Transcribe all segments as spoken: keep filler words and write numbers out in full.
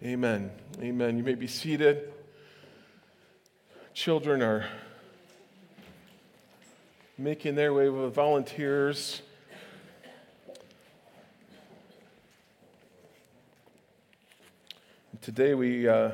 Amen. Amen. You may be seated. Children are making their way with volunteers. Today we uh,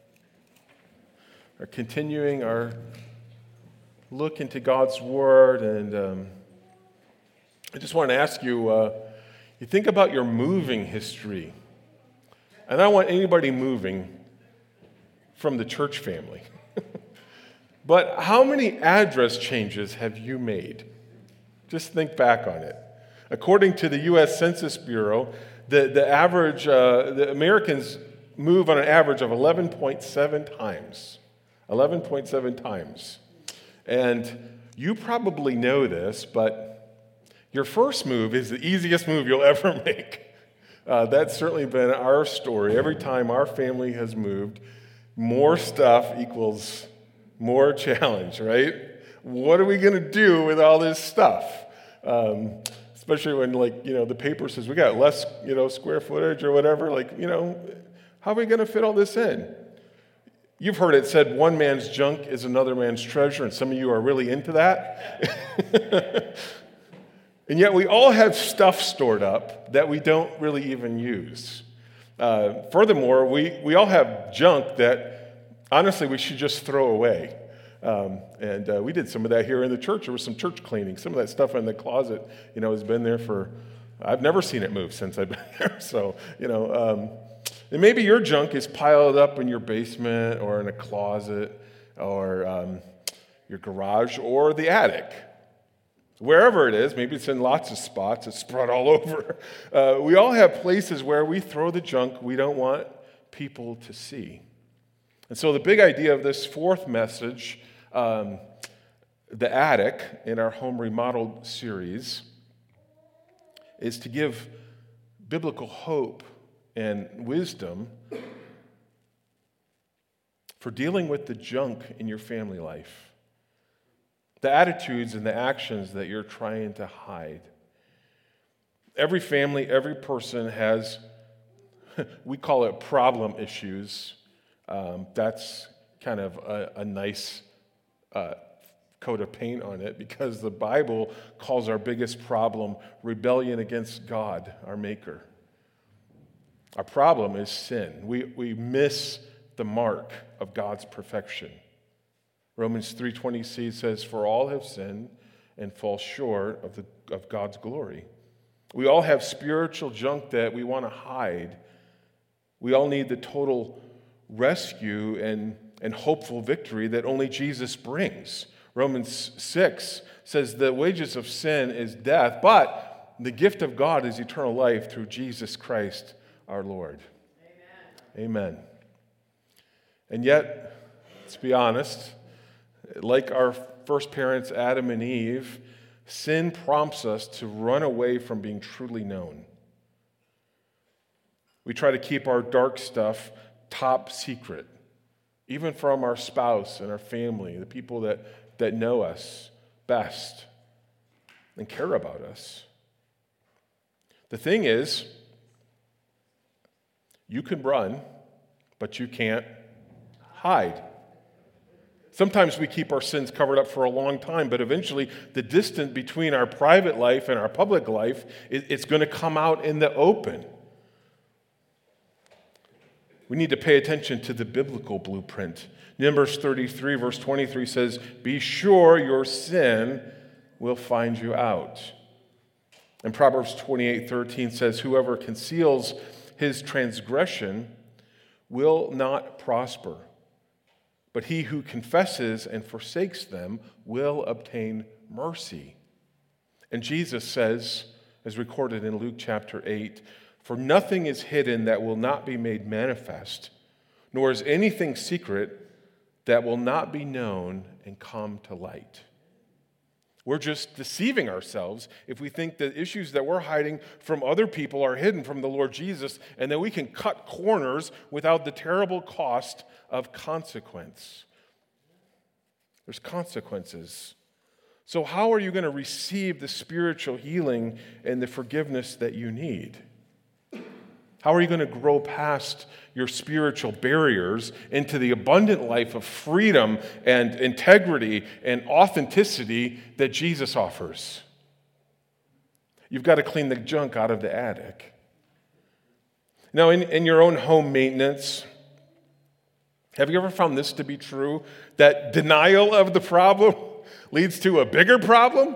are continuing our look into God's Word, and um, I just want to ask you, uh, you think about your moving history. And I don't want anybody moving from the church family. But how many address changes have you made? Just think back on it. According to the U S Census Bureau, the, the average, uh, the Americans move on an average of eleven point seven times. eleven point seven times. And you probably know this, but your first move is the easiest move you'll ever make. Uh, that's certainly been our story. Every time our family has moved, more stuff equals more challenge, right? What are we going to do with all this stuff? Um, especially when, like, you know, the paper says we got less, you know, square footage or whatever. Like, you know, how are we going to fit all this in? You've heard it said one man's junk is another man's treasure, and some of you are really into that. And yet we all have stuff stored up that we don't really even use. Uh, furthermore, we, we all have junk that, honestly, we should just throw away. Um, and uh, we did some of that here in the church. There was some church cleaning. Some of that stuff in the closet, you know, has been there for, I've never seen it move since I've been there. So, you know, um, and maybe your junk is piled up in your basement or in a closet or um, your garage or the attic. Wherever it is, maybe it's in lots of spots, it's spread all over. Uh, we all have places where we throw the junk we don't want people to see. And so the big idea of this fourth message, um, the attic, in our home remodeled series, is to give biblical hope and wisdom for dealing with the junk in your family life. The attitudes and the actions that you're trying to hide. Every family, every person has, we call it problem issues. Um, that's kind of a, a nice uh, coat of paint on it, because the Bible calls our biggest problem rebellion against God, our Maker. Our problem is sin. We, we miss the mark of God's perfection. Romans three twenty says, "For all have sinned and fall short of, the, of God's glory." We all have spiritual junk that we want to hide. We all need the total rescue and, and hopeful victory that only Jesus brings. Romans six says, "The wages of sin is death, but the gift of God is eternal life through Jesus Christ our Lord." Amen. Amen. And yet, let's be honest, like our first parents, Adam and Eve, sin prompts us to run away from being truly known. We try to keep our dark stuff top secret, even from our spouse and our family, the people that, that know us best and care about us. The thing is, you can run, but you can't hide. Sometimes we keep our sins covered up for a long time, but eventually the distance between our private life and our public life, it's going to come out in the open. We need to pay attention to the biblical blueprint. Numbers thirty-three, verse twenty-three says, "Be sure your sin will find you out." And Proverbs twenty-eight thirteen says, "Whoever conceals his transgression will not prosper, but he who confesses and forsakes them will obtain mercy." And Jesus says, as recorded in Luke chapter eight, "For nothing is hidden that will not be made manifest, nor is anything secret that will not be known and come to light." We're just deceiving ourselves if we think the issues that we're hiding from other people are hidden from the Lord Jesus, and that we can cut corners without the terrible cost of consequence. There's consequences. So how are you going to receive the spiritual healing and the forgiveness that you need? How are you going to grow past your spiritual barriers into the abundant life of freedom and integrity and authenticity that Jesus offers? You've got to clean the junk out of the attic. Now, in, in your own home maintenance, have you ever found this to be true? That denial of the problem leads to a bigger problem?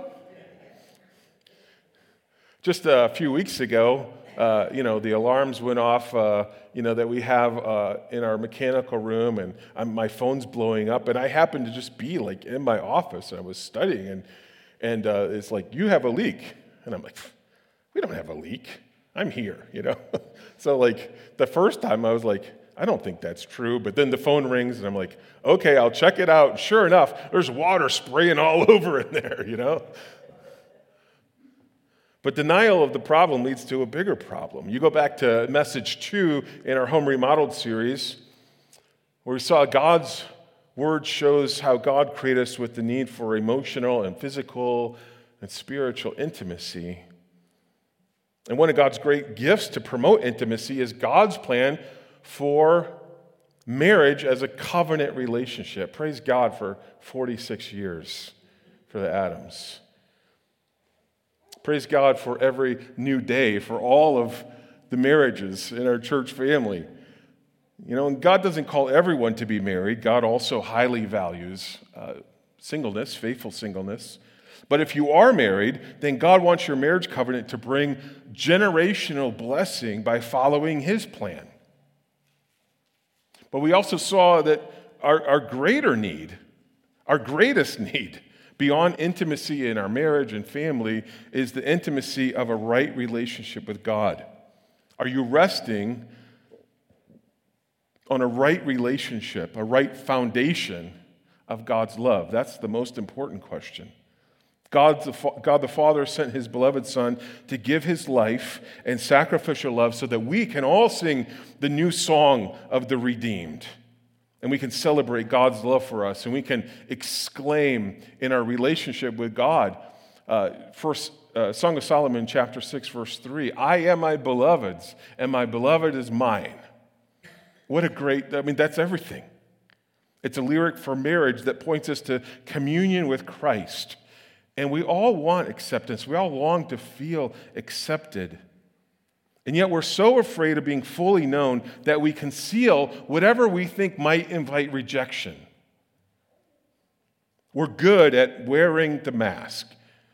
Just a few weeks ago, uh, you know, the alarms went off, uh, you know, that we have uh, in our mechanical room, and I'm, my phone's blowing up, and I happened to just be, like, in my office, and I was studying, and, and uh, it's like, you have a leak. And I'm like, we don't have a leak. I'm here, you know? So, like, the first time I was like, I don't think that's true. But then the phone rings, and I'm like, okay, I'll check it out. Sure enough, there's water spraying all over in there, you know? But denial of the problem leads to a bigger problem. You go back to message two in our Home Remodeled series, where we saw God's word shows how God created us with the need for emotional and physical and spiritual intimacy. And one of God's great gifts to promote intimacy is God's plan for marriage as a covenant relationship. Praise God for forty-six years for the Adams. Praise God for every new day, for all of the marriages in our church family. You know, and God doesn't call everyone to be married. God also highly values uh, singleness, faithful singleness. But if you are married, then God wants your marriage covenant to bring generational blessing by following His plan. But we also saw that our, our greater need, our greatest need, beyond intimacy in our marriage and family, is the intimacy of a right relationship with God. Are you resting on a right relationship, a right foundation of God's love? That's the most important question. God the, God the Father sent His beloved Son to give His life and sacrificial love so that we can all sing the new song of the redeemed. And we can celebrate God's love for us, and we can exclaim in our relationship with God. Uh, first, uh, Song of Solomon, chapter six, verse three, I am my beloved's, and my beloved is mine. What a great, I mean, that's everything. It's a lyric for marriage that points us to communion with Christ. And we all want acceptance. We all long to feel accepted. And yet we're so afraid of being fully known that we conceal whatever we think might invite rejection. We're good at wearing the mask.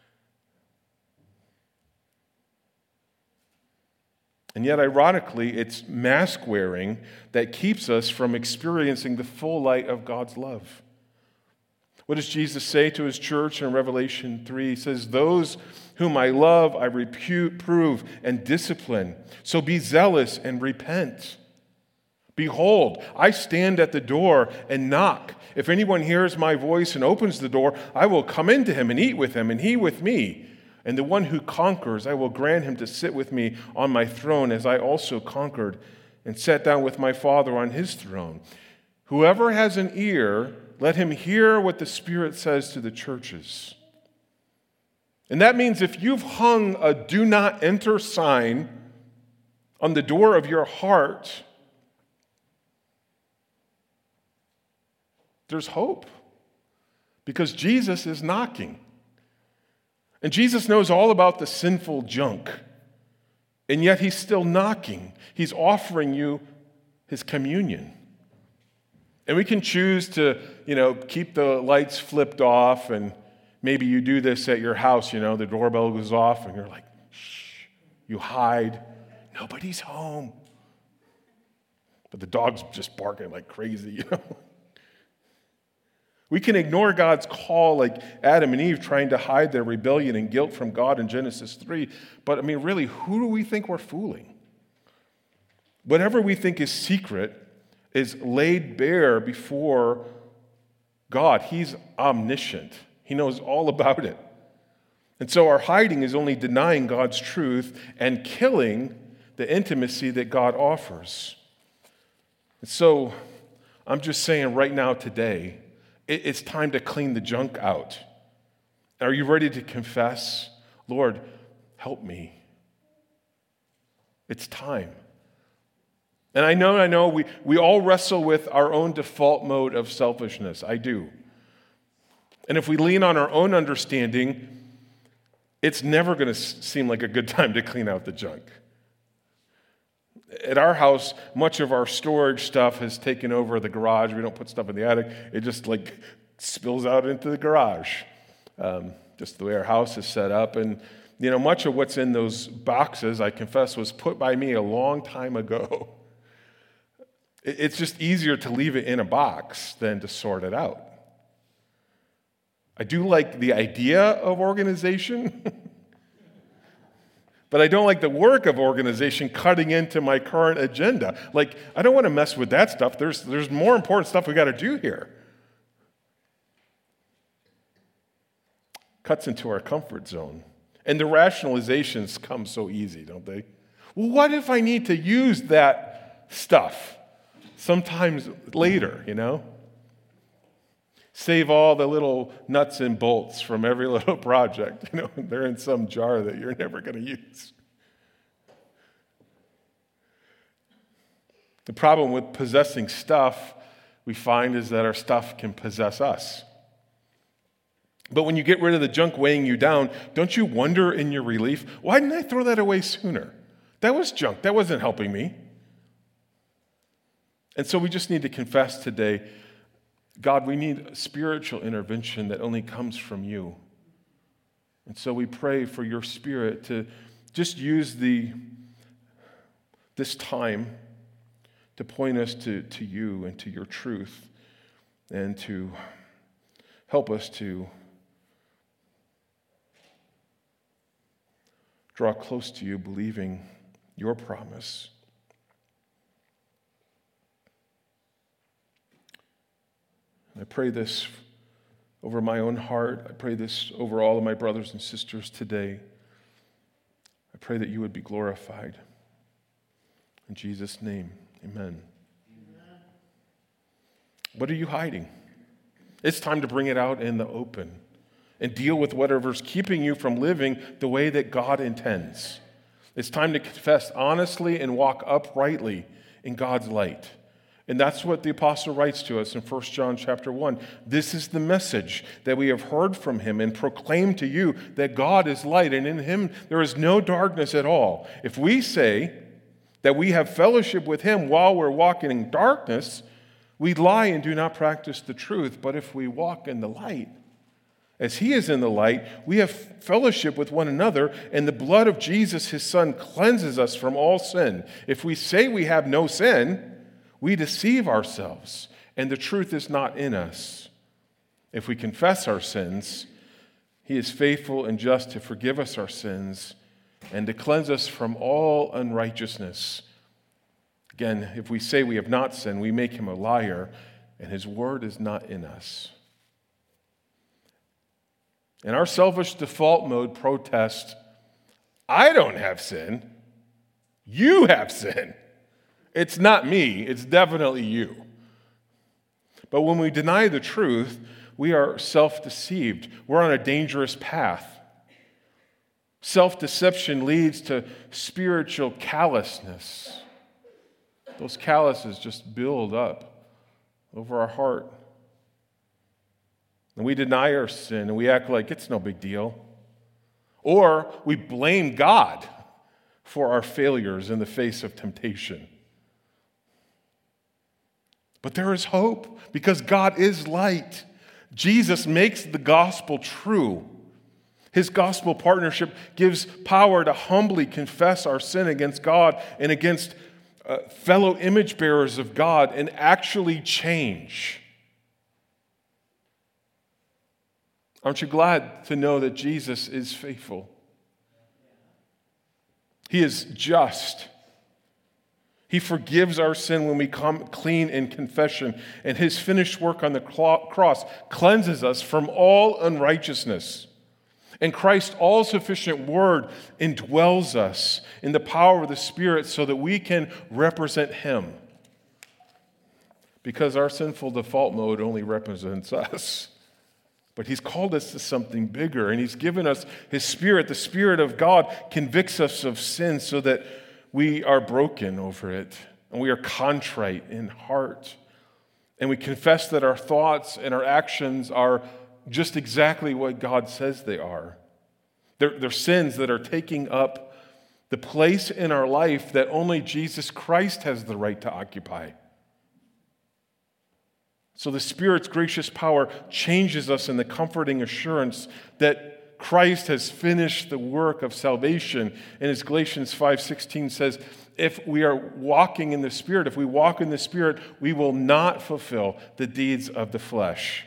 And yet, ironically, it's mask wearing that keeps us from experiencing the full light of God's love. What does Jesus say to His church in Revelation three? He says, those whom I love, I reprove and discipline. So be zealous and repent. Behold, I stand at the door and knock. If anyone hears my voice and opens the door, I will come into him and eat with him, and he with me. And the one who conquers, I will grant him to sit with me on my throne, as I also conquered and sat down with my Father on His throne. Whoever has an ear, let him hear what the Spirit says to the churches. And that means if you've hung a do not enter sign on the door of your heart, there's hope. Because Jesus is knocking. And Jesus knows all about the sinful junk. And yet He's still knocking. He's offering you His communion. And we can choose to, you know, keep the lights flipped off, and maybe you do this at your house, you know, the doorbell goes off and you're like, shh, you hide, nobody's home. But the dog's just barking like crazy, you know. We can ignore God's call like Adam and Eve trying to hide their rebellion and guilt from God in Genesis three. But I mean, really, who do we think we're fooling? Whatever we think is secret is laid bare before God. He's omniscient. He knows all about it. And so our hiding is only denying God's truth and killing the intimacy that God offers. And so I'm just saying right now today, it's time to clean the junk out. Are you ready to confess, Lord, help me? It's time. And I know, I know, we, we all wrestle with our own default mode of selfishness. I do. And if we lean on our own understanding, it's never going to seem like a good time to clean out the junk. At our house, much of our storage stuff has taken over the garage. We don't put stuff in the attic. It just like spills out into the garage. Um, just the way our house is set up. And, you know, much of what's in those boxes, I confess, was put by me a long time ago. It's just easier to leave it in a box than to sort it out. I do like the idea of organization, but I don't like the work of organization cutting into my current agenda. Like, I don't want to mess with that stuff. There's, there's more important stuff we got to do here. Cuts into our comfort zone. And the rationalizations come so easy, don't they? Well, what if I need to use that stuff sometimes later, you know? Save all the little nuts and bolts from every little project. You know, they're in some jar that you're never going to use. The problem with possessing stuff, we find, is that our stuff can possess us. But when you get rid of the junk weighing you down, don't you wonder in your relief, why didn't I throw that away sooner? That was junk. That wasn't helping me. And so we just need to confess today, God, we need spiritual intervention that only comes from you. And so we pray for your Spirit to just use the this time to point us to, to you and to your truth and to help us to draw close to you, believing your promise. I pray this over my own heart. I pray this over all of my brothers and sisters today. I pray that you would be glorified. In Jesus' name, amen. Amen. What are you hiding? It's time to bring it out in the open and deal with whatever's keeping you from living the way that God intends. It's time to confess honestly and walk uprightly in God's light. And that's what the apostle writes to us in First John chapter one. This is the message that we have heard from him and proclaimed to you, that God is light, and in him there is no darkness at all. If we say that we have fellowship with him while we're walking in darkness, we lie and do not practice the truth. But if we walk in the light, as he is in the light, we have fellowship with one another, and the blood of Jesus, his son, cleanses us from all sin. If we say we have no sin, we deceive ourselves, and the truth is not in us. If we confess our sins, he is faithful and just to forgive us our sins and to cleanse us from all unrighteousness. Again, if we say we have not sinned, we make him a liar, and his word is not in us. In our selfish default mode protest, I don't have sin. You have sin. It's not me, it's definitely you. But when we deny the truth, we are self-deceived. We're on a dangerous path. Self-deception leads to spiritual callousness. Those calluses just build up over our heart. And we deny our sin and we act like it's no big deal. Or we blame God for our failures in the face of temptation. But there is hope because God is light. Jesus makes the gospel true. His gospel partnership gives power to humbly confess our sin against God and against uh, fellow image bearers of God and actually change. Aren't you glad to know that Jesus is faithful? He is just. He forgives our sin when we come clean in confession, and his finished work on the cross cleanses us from all unrighteousness. And Christ's all-sufficient word indwells us in the power of the Spirit so that we can represent him. Because our sinful default mode only represents us. But he's called us to something bigger, and he's given us his Spirit. The Spirit of God convicts us of sin so that we are broken over it, and we are contrite in heart, and we confess that our thoughts and our actions are just exactly what God says they are. They're, they're sins that are taking up the place in our life that only Jesus Christ has the right to occupy. So the Spirit's gracious power changes us in the comforting assurance that Christ has finished the work of salvation. And as Galatians five sixteen says, if we are walking in the Spirit, if we walk in the Spirit, we will not fulfill the deeds of the flesh.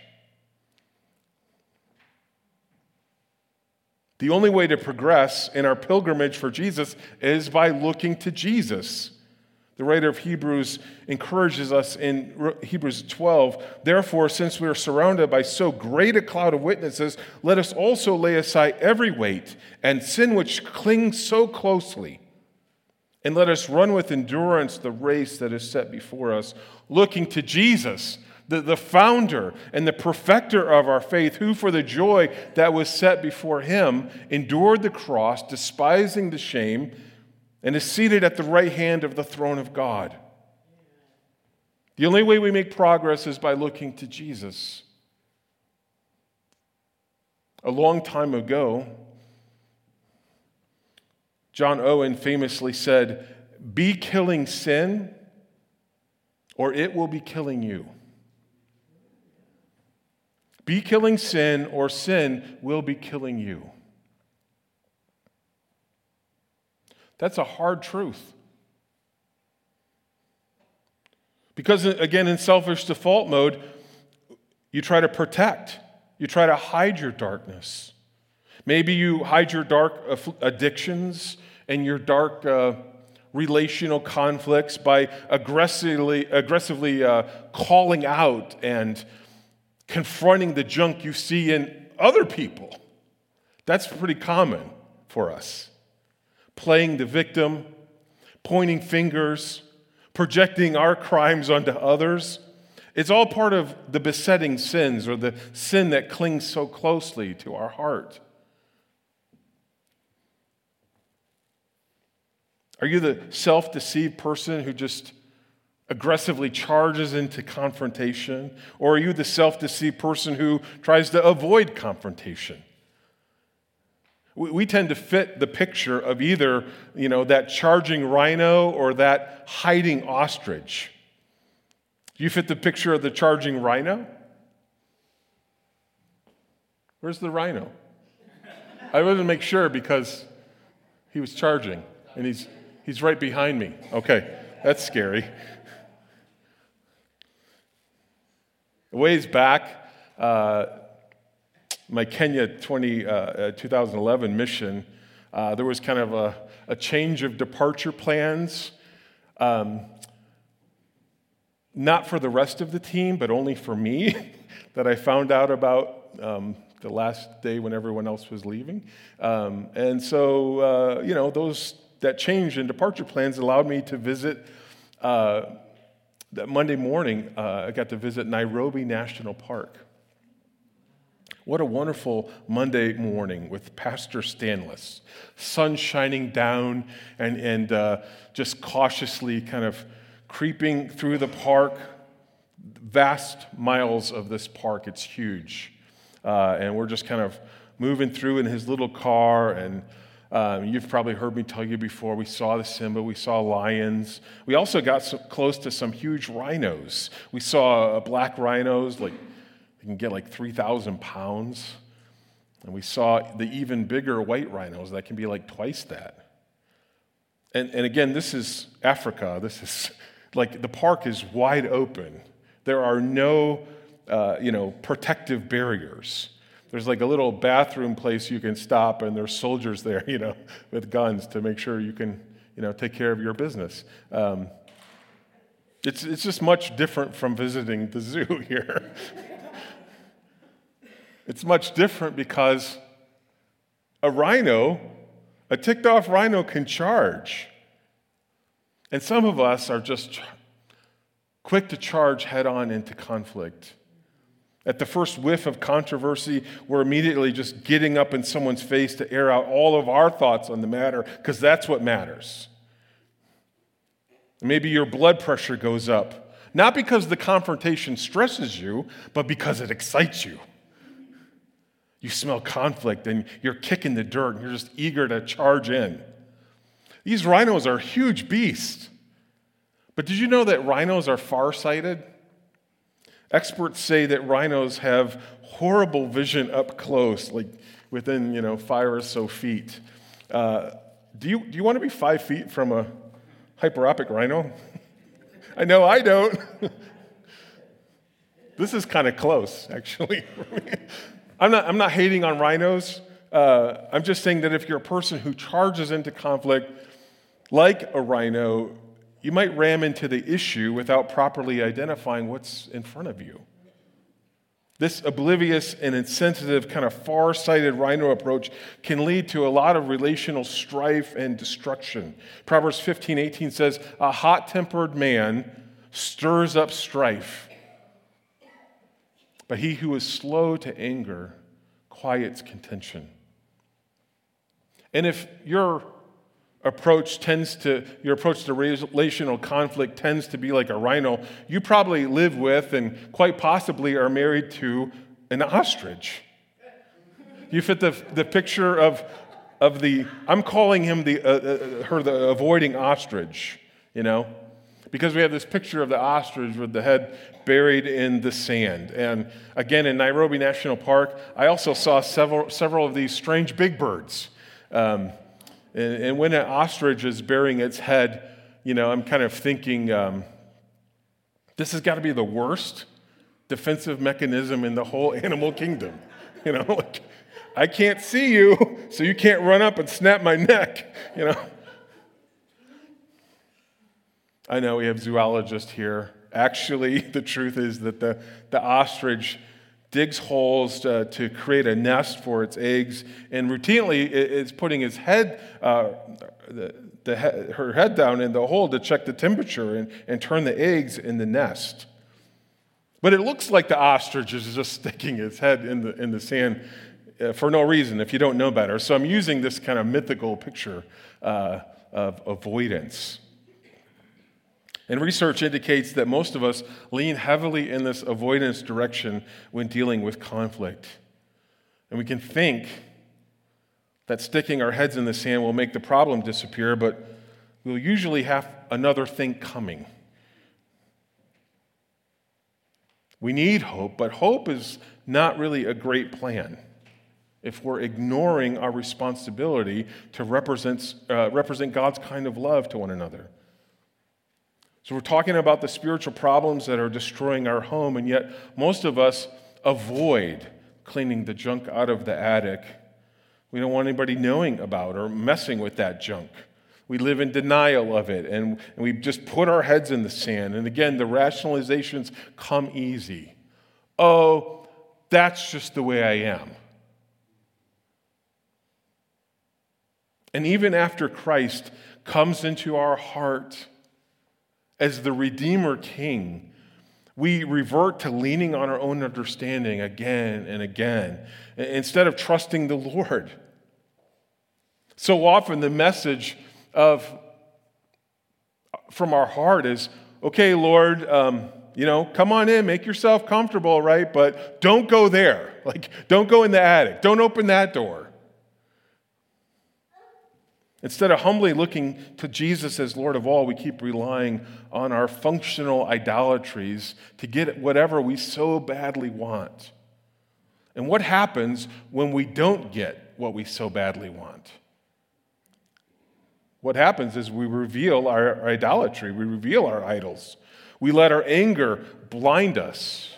The only way to progress in our pilgrimage for Jesus is by looking to Jesus. The writer of Hebrews encourages us in Hebrews twelve, therefore, since we are surrounded by so great a cloud of witnesses, let us also lay aside every weight and sin which clings so closely, and let us run with endurance the race that is set before us, looking to Jesus, the, the founder and the perfecter of our faith, who for the joy that was set before him endured the cross, despising the shame, and is seated at the right hand of the throne of God. The only way we make progress is by looking to Jesus. A long time ago, John Owen famously said, "Be killing sin, or it will be killing you." Be killing sin, or sin will be killing you. That's a hard truth. Because, again, in selfish default mode, you try to protect. You try to hide your darkness. Maybe you hide your dark addictions and your dark uh, relational conflicts by aggressively, aggressively uh, calling out and confronting the junk you see in other people. That's pretty common for us. Playing the victim, pointing fingers, projecting our crimes onto others. It's all part of the besetting sins, or the sin that clings so closely to our heart. Are you the self-deceived person who just aggressively charges into confrontation? Or are you the self-deceived person who tries to avoid confrontation? We tend to fit the picture of either, you know, that charging rhino or that hiding ostrich. Do you fit the picture of the charging rhino? Where's the rhino? I wanted to make sure because he was charging, and he's he's right behind me. Okay, that's scary. A ways back, uh, my Kenya twenty, uh, twenty eleven mission, uh, there was kind of a, a change of departure plans, um, not for the rest of the team, but only for me, that I found out about um, the last day when everyone else was leaving. Um, and so, uh, you know, those that change in departure plans allowed me to visit, uh, that Monday morning, uh, I got to visit Nairobi National Park. What a wonderful Monday morning with Pastor Stanless. Sun shining down and, and uh, just cautiously kind of creeping through the park. Vast miles of this park, it's huge. Uh, and we're just kind of moving through in his little car. And um, you've probably heard me tell you before, we saw the Simba, we saw lions. We also got so close to some huge rhinos. We saw uh, black rhinos, like they can get like three thousand pounds. And we saw the even bigger white rhinos that can be like twice that. And, and again, this is Africa. This is like the park is wide open. There are no, uh, you know, protective barriers. There's like a little bathroom place you can stop, and there's soldiers there, you know, with guns to make sure you can, you know, take care of your business. Um, it's it's just much different from visiting the zoo here. It's much different because a rhino, a ticked-off rhino can charge. And some of us are just ch- quick to charge head-on into conflict. At the first whiff of controversy, we're immediately just getting up in someone's face to air out all of our thoughts on the matter, because that's what matters. Maybe your blood pressure goes up, not because the confrontation stresses you, but because it excites you. You smell conflict and you're kicking the dirt and you're just eager to charge in. These rhinos are huge beasts. But did you know that rhinos are farsighted? Experts say that rhinos have horrible vision up close, like within, you know, five or so feet. Uh, do you do you want to be five feet from a hyperopic rhino? I know I don't. This is kind of close, actually. I'm not, I'm not hating on rhinos. Uh, I'm just saying that if you're a person who charges into conflict like a rhino, you might ram into the issue without properly identifying what's in front of you. This oblivious and insensitive, kind of far-sighted rhino approach can lead to a lot of relational strife and destruction. Proverbs fifteen eighteen says, "A hot-tempered man stirs up strife, but he who is slow to anger quiets contention." And if your approach tends to, your approach to relational conflict tends to be like a rhino, you probably live with and quite possibly are married to an ostrich. You fit the, the picture of, of the, I'm calling him the, uh, uh, her the avoiding ostrich, you know? Because we have this picture of the ostrich with the head buried in the sand. And again, in Nairobi National Park, I also saw several several of these strange big birds. Um, and, and when an ostrich is burying its head, you know, I'm kind of thinking, um, this has got to be the worst defensive mechanism in the whole animal kingdom. You know, like, I can't see you, so you can't run up and snap my neck, you know. I know we have zoologists here. Actually, the truth is that the, the ostrich digs holes uh, to create a nest for its eggs, and routinely it, it's putting its head, uh, the, the he- her head down in the hole to check the temperature and, and turn the eggs in the nest. But it looks like the ostrich is just sticking its head in the in the sand uh, for no reason if you don't know better. So I'm using this kind of mythical picture uh, of avoidance. And research indicates that most of us lean heavily in this avoidance direction when dealing with conflict. And we can think that sticking our heads in the sand will make the problem disappear, but we'll usually have another thing coming. We need hope, but hope is not really a great plan if we're ignoring our responsibility to represent, uh, represent God's kind of love to one another. So we're talking about the spiritual problems that are destroying our home, and yet most of us avoid cleaning the junk out of the attic. We don't want anybody knowing about or messing with that junk. We live in denial of it, and, and we just put our heads in the sand. And again, the rationalizations come easy. Oh, that's just the way I am. And even after Christ comes into our heart as the Redeemer King, we revert to leaning on our own understanding again and again instead of trusting the Lord. So often the message of from our heart is, okay, Lord, um, you know, come on in, make yourself comfortable, right? But don't go there. Like, don't go in the attic. Don't open that door. Instead of humbly looking to Jesus as Lord of all, we keep relying on our functional idolatries to get whatever we so badly want. And what happens when we don't get what we so badly want? What happens is we reveal our idolatry, we reveal our idols. We let our anger blind us.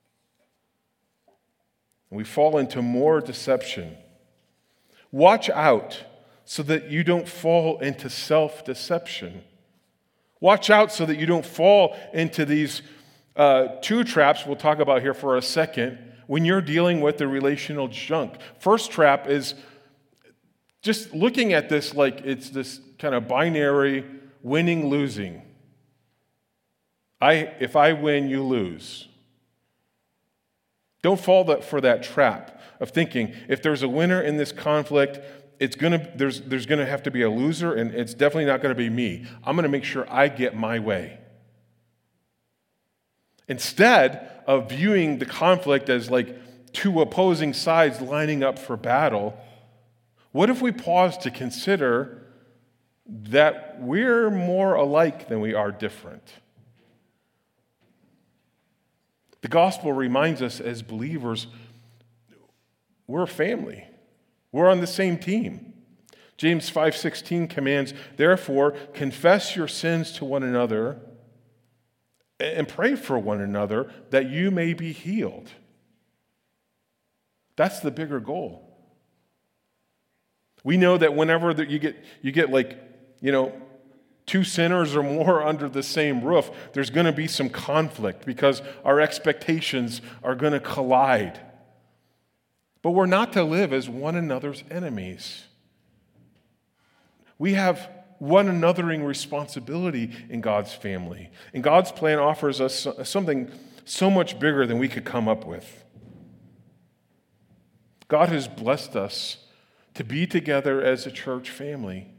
We fall into more deception. Watch out so that you don't fall into self-deception. Watch out so that you don't fall into these uh, two traps we'll talk about here for a second when you're dealing with the relational junk. First trap is just looking at this like it's this kind of binary winning-losing. I, if I win, you lose. Don't fall for that trap of thinking if there's a winner in this conflict, it's gonna there's there's gonna have to be a loser, and it's definitely not gonna be me. I'm gonna make sure I get my way. Instead of viewing the conflict as like two opposing sides lining up for battle, what if we pause to consider that we're more alike than we are different? The gospel reminds us as believers, we're a family. We're on the same team. James five sixteen commands, therefore, confess your sins to one another and pray for one another that you may be healed. That's the bigger goal. We know that whenever that you get you get like, you know, two sinners or more under the same roof, there's going to be some conflict because our expectations are going to collide. But we're not to live as one another's enemies. We have one anothering responsibility in God's family. And God's plan offers us something so much bigger than we could come up with. God has blessed us to be together as a church family.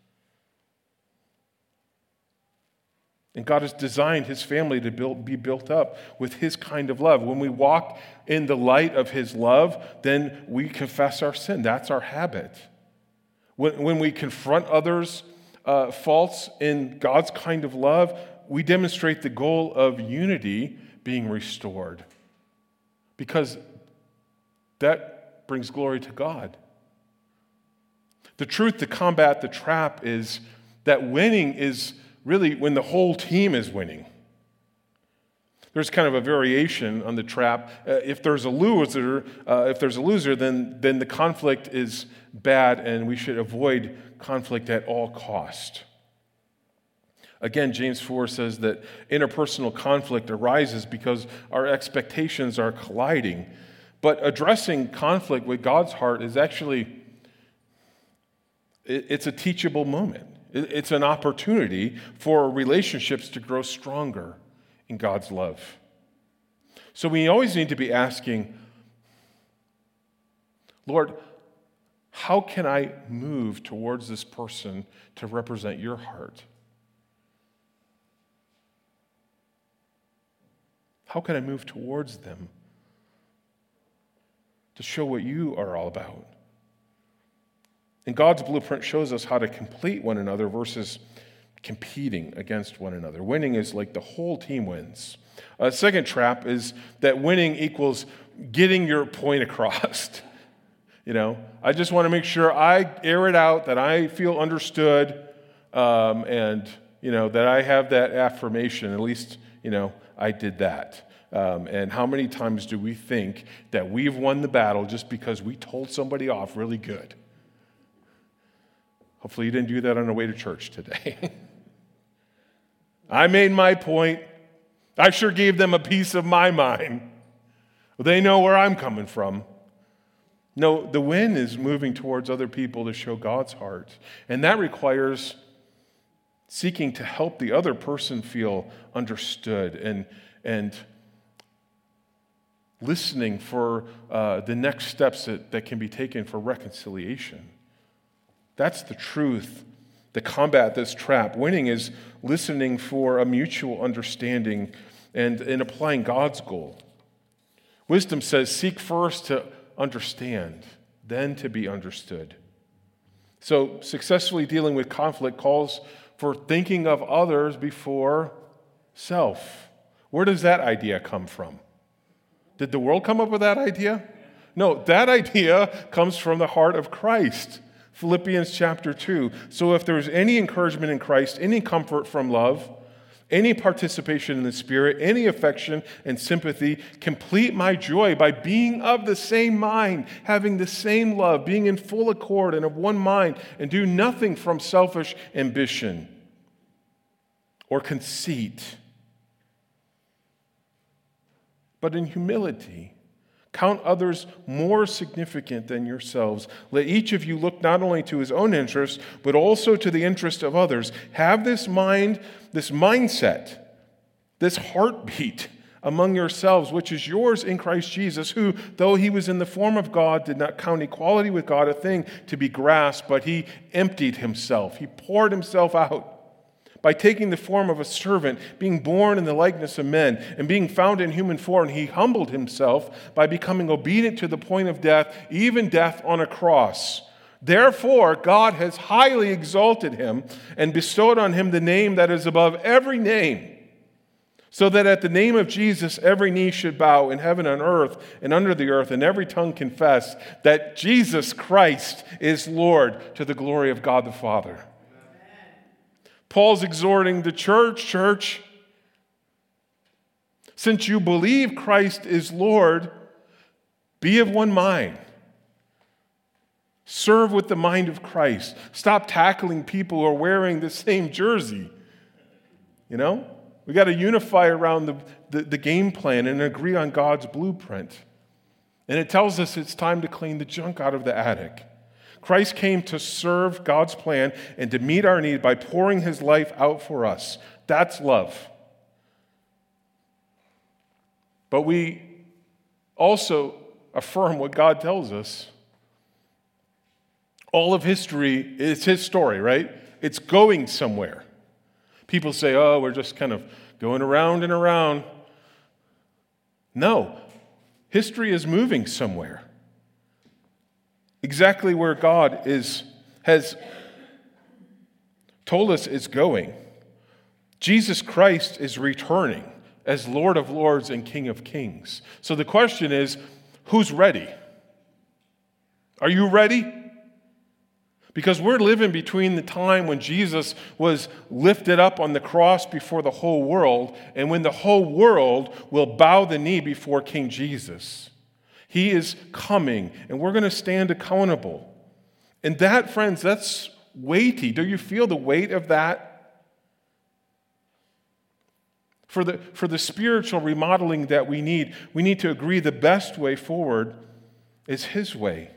And God has designed his family to build, be built up with his kind of love. When we walk in the light of his love, then we confess our sin. That's our habit. When, when we confront others' uh, faults in God's kind of love, we demonstrate the goal of unity being restored. Because that brings glory to God. The truth to combat the trap is that winning is really when the whole team is winning. There's kind of a variation on the trap. Uh, if there's a loser, uh, if there's a loser, then then the conflict is bad, and we should avoid conflict at all cost. Again, James four says that interpersonal conflict arises because our expectations are colliding. But addressing conflict with God's heart is actually, it, it's a teachable moment. It's an opportunity for relationships to grow stronger in God's love. So we always need to be asking, Lord, how can I move towards this person to represent your heart? How can I move towards them to show what you are all about? And God's blueprint shows us how to complete one another versus competing against one another. Winning is like the whole team wins. A second trap is that winning equals getting your point across. You know, I just want to make sure I air it out, that I feel understood, um, and, you know, that I have that affirmation. At least, you know, I did that. Um, and how many times do we think that we've won the battle just because we told somebody off really good? Hopefully you didn't do that on the way to church today. I made my point. I sure gave them a piece of my mind. They know where I'm coming from. No, the win is moving towards other people to show God's heart. And that requires seeking to help the other person feel understood and, and listening for uh, the next steps that, that can be taken for reconciliation. That's the truth to combat this trap. Winning is listening for a mutual understanding and in applying God's goal. Wisdom says, seek first to understand, then to be understood. So successfully dealing with conflict calls for thinking of others before self. Where does that idea come from? Did the world come up with that idea? No, that idea comes from the heart of Christ. Philippians chapter two. So if there's any encouragement in Christ, any comfort from love, any participation in the Spirit, any affection and sympathy, complete my joy by being of the same mind, having the same love, being in full accord and of one mind, and do nothing from selfish ambition or conceit, but in humility. Count others more significant than yourselves. Let each of you look not only to his own interest, but also to the interest of others. Have this mind, this mindset, this heartbeat among yourselves, which is yours in Christ Jesus, who, though he was in the form of God, did not count equality with God a thing to be grasped, but he emptied himself. He poured himself out by taking the form of a servant, being born in the likeness of men, and being found in human form. He humbled himself by becoming obedient to the point of death, even death on a cross. Therefore, God has highly exalted him and bestowed on him the name that is above every name, so that at the name of Jesus every knee should bow in heaven and earth and under the earth, and every tongue confess that Jesus Christ is Lord, to the glory of God the Father. Amen. Paul's exhorting the church, church, since you believe Christ is Lord, be of one mind. Serve with the mind of Christ. Stop tackling people who are wearing the same jersey. You know? We got to unify around the, the, the game plan and agree on God's blueprint. And it tells us it's time to clean the junk out of the attic. Christ came to serve God's plan and to meet our need by pouring his life out for us. That's love. But we also affirm what God tells us. All of history is his story, right? It's going somewhere. People say, oh, we're just kind of going around and around. No, history is moving somewhere. Exactly where God is has told us it's going. Jesus Christ is returning as Lord of Lords and King of Kings. So the question is, who's ready? Are you ready? Because we're living between the time when Jesus was lifted up on the cross before the whole world and when the whole world will bow the knee before King Jesus. He is coming, and we're going to stand accountable. And that, friends, that's weighty. Do you feel the weight of that? For the, for the spiritual remodeling that we need, we need to agree the best way forward is his way.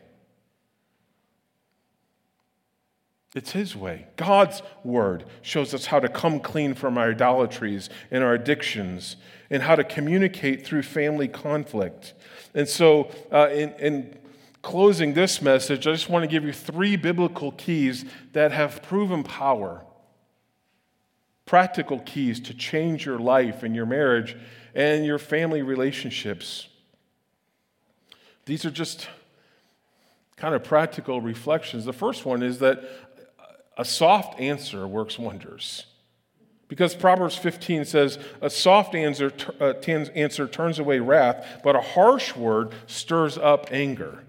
It's his way. God's word shows us how to come clean from our idolatries and our addictions and how to communicate through family conflict. And so uh, in, in closing this message, I just want to give you three biblical keys that have proven power. Practical keys to change your life and your marriage and your family relationships. These are just kind of practical reflections. The first one is that a soft answer works wonders. Because Proverbs fifteen says, a soft answer, uh, answer turns away wrath, but a harsh word stirs up anger.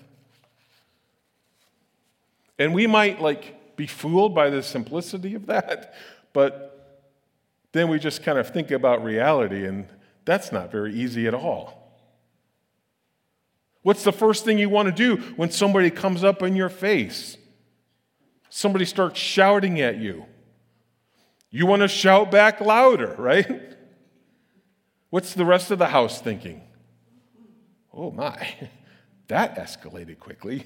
And we might like be fooled by the simplicity of that, but then we just kind of think about reality, and that's not very easy at all. What's the first thing you want to do when somebody comes up in your face? Somebody starts shouting at you. You want to shout back louder, right? What's the rest of the house thinking? Oh my, that escalated quickly.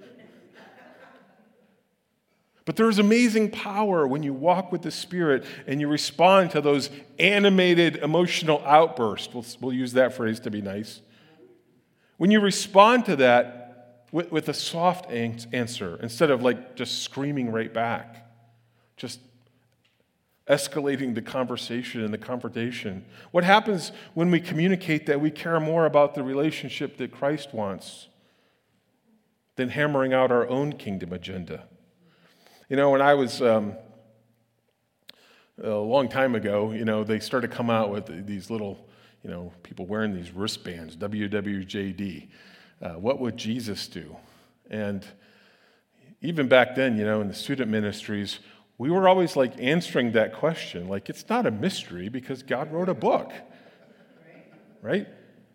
But there's amazing power when you walk with the Spirit and you respond to those animated emotional outbursts. We'll, we'll use that phrase to be nice. When you respond to that with, with a soft answer instead of like just screaming right back, just escalating the conversation and the confrontation. What happens when we communicate that we care more about the relationship that Christ wants than hammering out our own kingdom agenda? You know, when I was, um, a long time ago, you know, they started to come out with these little, you know, people wearing these wristbands, W W J D. Uh, what would Jesus do? And even back then, you know, in the student ministries, we were always like answering that question. Like, it's not a mystery because God wrote a book, right?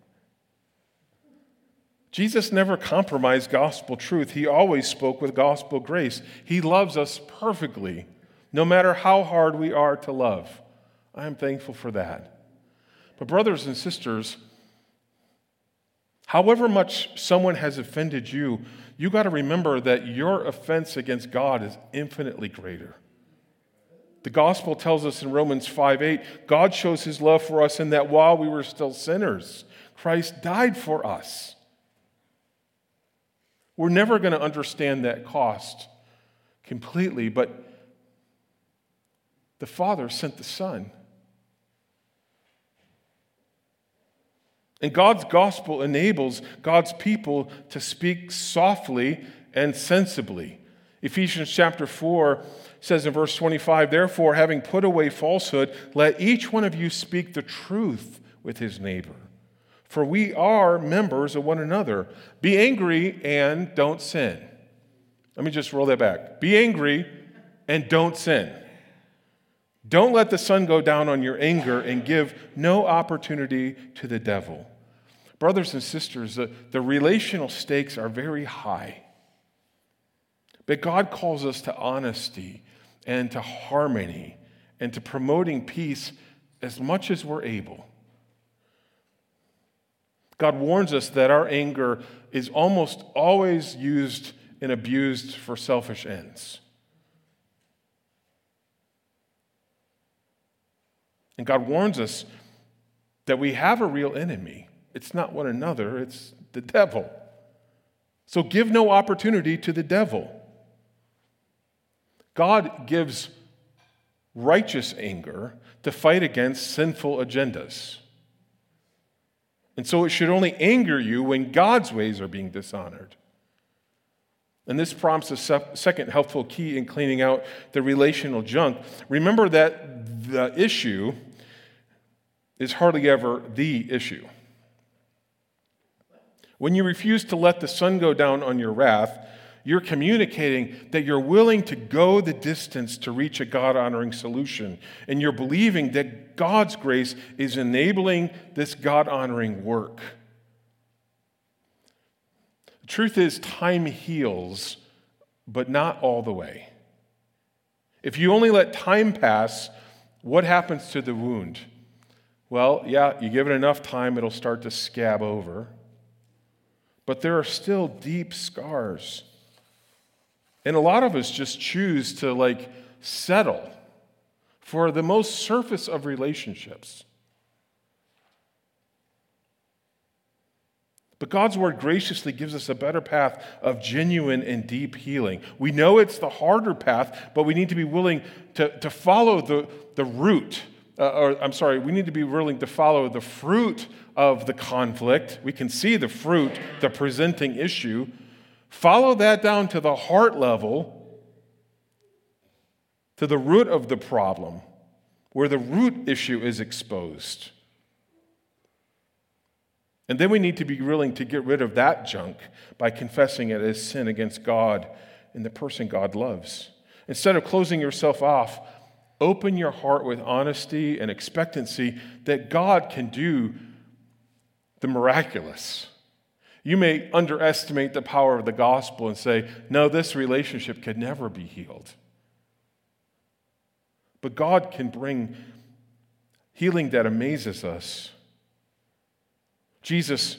Jesus never compromised gospel truth. He always spoke with gospel grace. He loves us perfectly, no matter how hard we are to love. I am thankful for that. But brothers and sisters, however much someone has offended you, you got to remember that your offense against God is infinitely greater. The gospel tells us in Romans five eight, God shows his love for us in that while we were still sinners, Christ died for us. We're never going to understand that cost completely, but the Father sent the Son. And God's gospel enables God's people to speak softly and sensibly. Ephesians chapter four says in verse twenty-five, therefore, having put away falsehood, let each one of you speak the truth with his neighbor. For we are members of one another. Be angry and don't sin. Let me just roll that back. Be angry and don't sin. Don't let the sun go down on your anger and give no opportunity to the devil. Brothers and sisters, the, the relational stakes are very high. But God calls us to honesty and to harmony and to promoting peace as much as we're able. God warns us that our anger is almost always used and abused for selfish ends. And God warns us that we have a real enemy. It's not one another, it's the devil. So give no opportunity to the devil. God gives righteous anger to fight against sinful agendas. And so it should only anger you when God's ways are being dishonored. And this prompts a second helpful key in cleaning out the relational junk. Remember that the issue is hardly ever the issue. When you refuse to let the sun go down on your wrath, you're communicating that you're willing to go the distance to reach a God-honoring solution. And you're believing that God's grace is enabling this God-honoring work. The truth is, time heals, but not all the way. If you only let time pass, what happens to the wound? Well, yeah, you give it enough time, it'll start to scab over. But there are still deep scars. And a lot of us just choose to like settle for the most surface of relationships. But God's word graciously gives us a better path of genuine and deep healing. We know it's the harder path, but we need to be willing to, to follow the, the root. Uh, or I'm sorry, we need to be willing to follow the fruit of the conflict. We can see the fruit, the presenting issue. Follow that down to the heart level, to the root of the problem, where the root issue is exposed. And then we need to be willing to get rid of that junk by confessing it as sin against God and the person God loves. Instead of closing yourself off, open your heart with honesty and expectancy that God can do the miraculous. You may underestimate the power of the gospel and say, no, this relationship could never be healed. But God can bring healing that amazes us. Jesus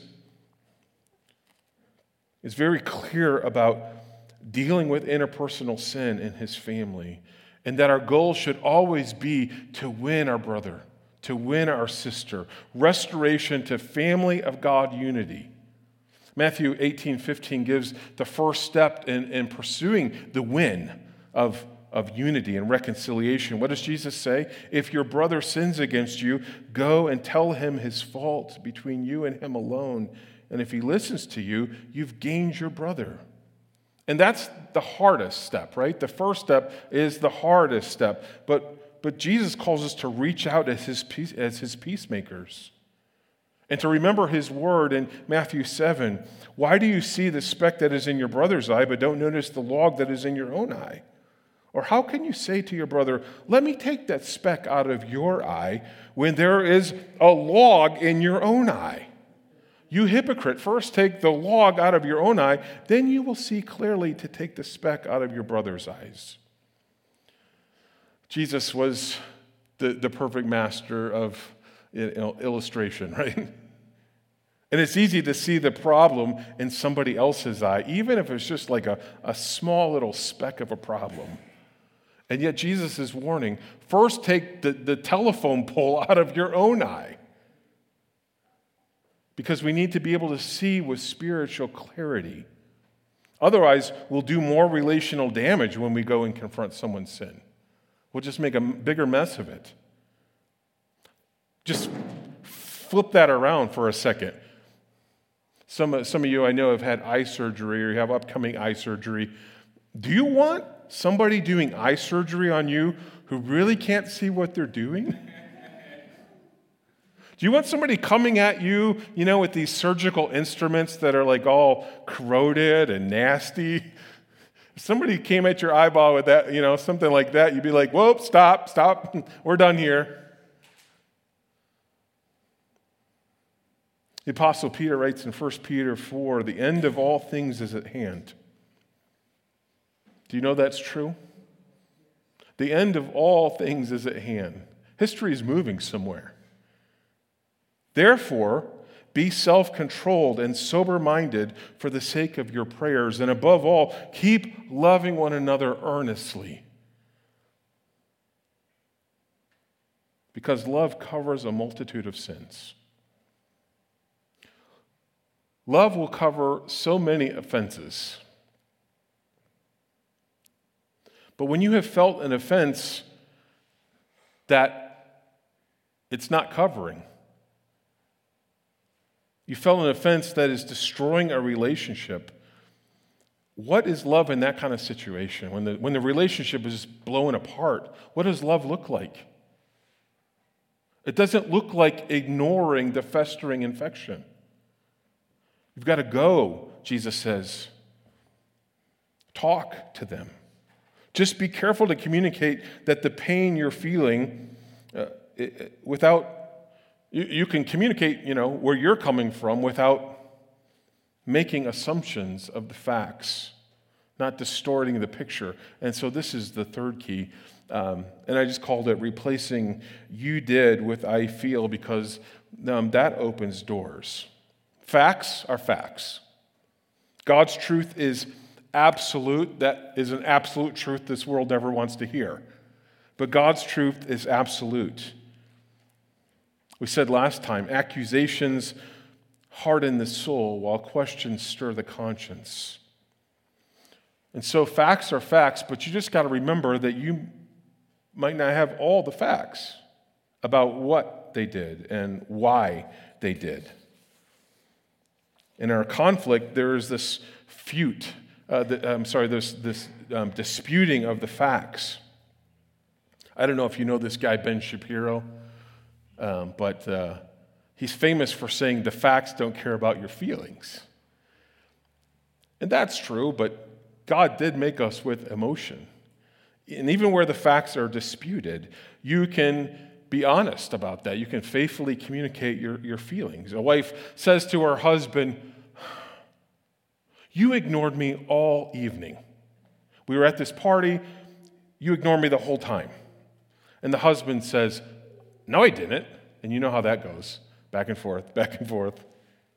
is very clear about dealing with interpersonal sin in his family, and that our goal should always be to win our brother, to win our sister, restoration to family of God unity. Matthew eighteen fifteen gives the first step in, in pursuing the win of, of unity and reconciliation. What does Jesus say? If your brother sins against you, go and tell him his fault between you and him alone. And if he listens to you, you've gained your brother. And that's the hardest step, right? The first step is the hardest step. But, but Jesus calls us to reach out as his, peace, as his peacemakers. And to remember his word in Matthew seven. Why do you see the speck that is in your brother's eye, but don't notice the log that is in your own eye? Or how can you say to your brother, let me take that speck out of your eye, when there is a log in your own eye? You hypocrite, first take the log out of your own eye, then you will see clearly to take the speck out of your brother's eyes. Jesus was the, the perfect master of you know, illustration, right? And it's easy to see the problem in somebody else's eye, even if it's just like a, a small little speck of a problem. And yet Jesus is warning, first take the, the telephone pole out of your own eye. Because we need to be able to see with spiritual clarity. Otherwise, we'll do more relational damage when we go and confront someone's sin. We'll just make a bigger mess of it. Just flip that around for a second. Some, some of you I know have had eye surgery or you have upcoming eye surgery. Do you want somebody doing eye surgery on you who really can't see what they're doing? Do you want somebody coming at you, you know, with these surgical instruments that are like all corroded and nasty? If somebody came at your eyeball with that, you know, something like that, you'd be like, whoa, stop, stop, we're done here. The Apostle Peter writes in First Peter four, the end of all things is at hand. Do you know that's true? The end of all things is at hand. History is moving somewhere. Therefore, be self-controlled and sober-minded for the sake of your prayers, and above all, keep loving one another earnestly. Because love covers a multitude of sins. Love will cover so many offenses. But when you have felt an offense that it's not covering, you felt an offense that is destroying a relationship, what is love in that kind of situation? When the, when the relationship is blowing apart, what does love look like? It doesn't look like ignoring the festering infection. You've got to go, Jesus says. Talk to them. Just be careful to communicate that the pain you're feeling uh, it, without, you, you can communicate, you know, where you're coming from without making assumptions of the facts, not distorting the picture. And so this is the third key. Um, and I just called it replacing you did with I feel, because um, that opens doors. Facts are facts. God's truth is absolute. That is an absolute truth this world never wants to hear. But God's truth is absolute. We said last time, accusations harden the soul while questions stir the conscience. And so facts are facts, but you just got to remember that you might not have all the facts about what they did and why they did. In our conflict, there is this feud, uh, the, I'm sorry, this, this um, disputing of the facts. I don't know if you know this guy, Ben Shapiro, um, but uh, he's famous for saying the facts don't care about your feelings. And that's true, but God did make us with emotion. And even where the facts are disputed, you can be honest about that. You can faithfully communicate your, your feelings. A wife says to her husband, you ignored me all evening. We were at this party. You ignored me the whole time. And the husband says, no, I didn't. And you know how that goes. Back and forth, back and forth.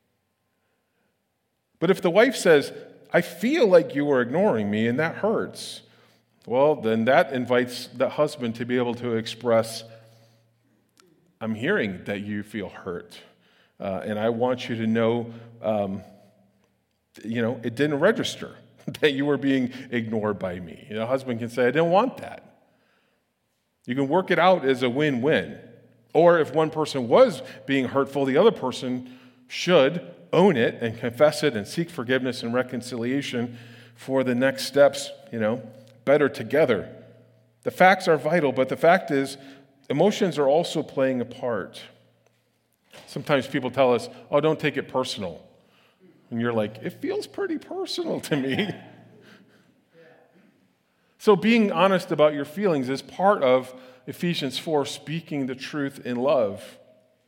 But if the wife says, I feel like you were ignoring me and that hurts, well, then that invites the husband to be able to express, I'm hearing that you feel hurt. Uh, and I want you to know, um, you know, it didn't register that you were being ignored by me. You know, a husband can say, I didn't want that. You can work it out as a win-win. Or if one person was being hurtful, the other person should own it and confess it and seek forgiveness and reconciliation for the next steps, you know, better together. The facts are vital, but the fact is, emotions are also playing a part. Sometimes people tell us, oh, don't take it personal. And you're like, it feels pretty personal to me. So being honest about your feelings is part of Ephesians four, speaking the truth in love.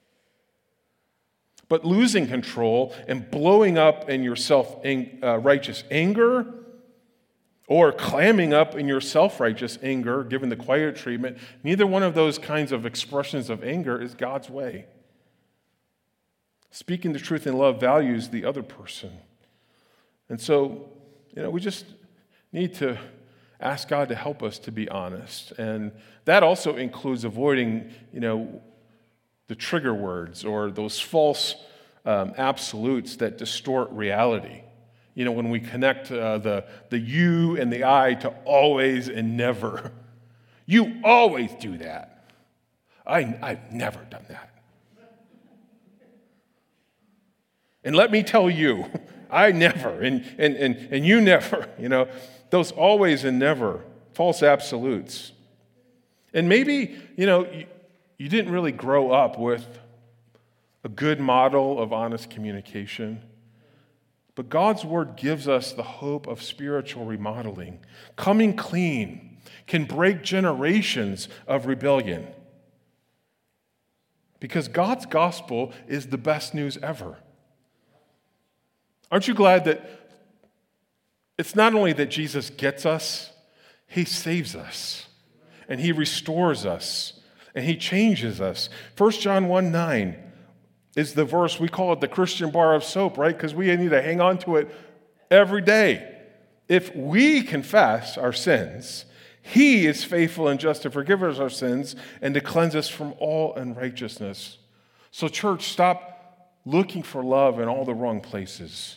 But losing control and blowing up in your self-righteous anger, or clamming up in your self-righteous anger, given the quiet treatment, neither one of those kinds of expressions of anger is God's way. Speaking the truth in love values the other person. And so, you know, we just need to ask God to help us to be honest. And that also includes avoiding, you know, the trigger words or those false um, absolutes that distort reality. You know, when we connect uh, the, the you and the I to always and never. You always do that. I, I've never done that. And let me tell you, I never, and, and, and, and you never, you know, those always and never, false absolutes. And maybe, you know, you, you didn't really grow up with a good model of honest communication. But God's word gives us the hope of spiritual remodeling. Coming clean can break generations of rebellion. Because God's gospel is the best news ever. Aren't you glad that it's not only that Jesus gets us, he saves us, and he restores us, and he changes us. First John one nine is the verse, we call it the Christian bar of soap, right? Because we need to hang on to it every day. If we confess our sins, he is faithful and just to forgive us our sins and to cleanse us from all unrighteousness. So church, stop looking for love in all the wrong places.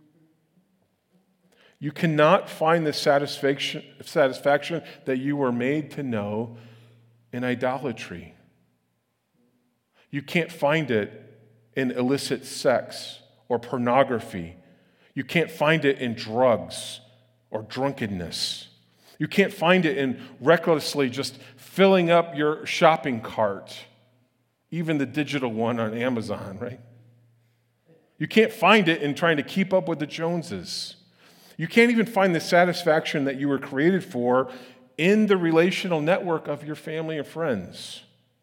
You cannot find the satisfaction, satisfaction that you were made to know in idolatry. You can't find it in illicit sex or pornography. You can't find it in drugs or drunkenness. You can't find it in recklessly just filling up your shopping cart, even the digital one on Amazon, right? You can't find it in trying to keep up with the Joneses. You can't even find the satisfaction that you were created for in the relational network of your family and friends.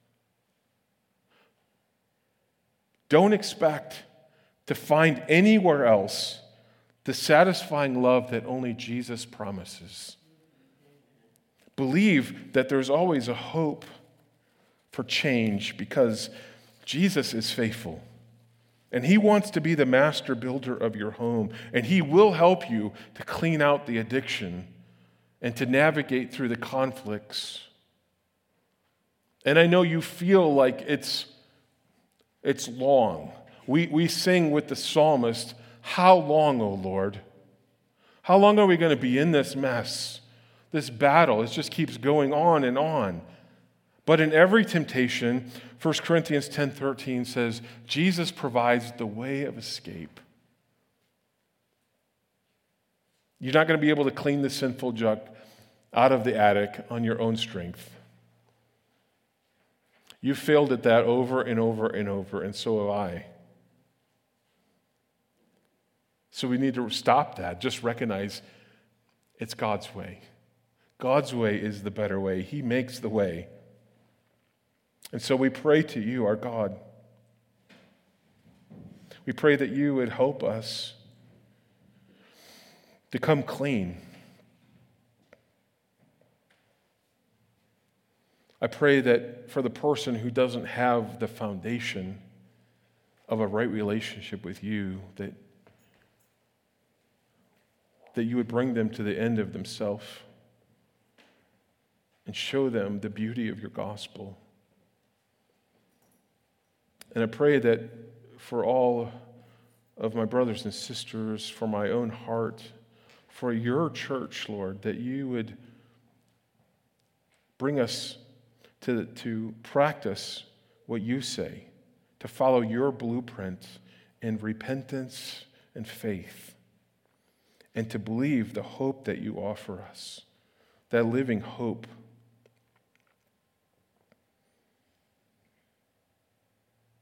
Don't expect to find anywhere else the satisfying love that only Jesus promises. Believe that there's always a hope for change because Jesus is faithful. And he wants to be the master builder of your home. And he will help you to clean out the addiction and to navigate through the conflicts. And I know you feel like it's It's long. We, we sing with the psalmist, how long, O Lord? How long are we going to be in this mess, this battle? It just keeps going on and on. But in every temptation, First Corinthians ten thirteen says, Jesus provides the way of escape. You're not going to be able to clean the sinful junk out of the attic on your own strength. You've failed at that over and over and over, and so have I. So we need to stop that. Just recognize it's God's way. God's way is the better way. He makes the way. And so we pray to you, our God. We pray that you would help us to come clean. I pray that for the person who doesn't have the foundation of a right relationship with you, that, that you would bring them to the end of themselves and show them the beauty of your gospel. And I pray that for all of my brothers and sisters, for my own heart, for your church, Lord, that you would bring us to, to practice what you say, to follow your blueprint in repentance and faith, and to believe the hope that you offer us, that living hope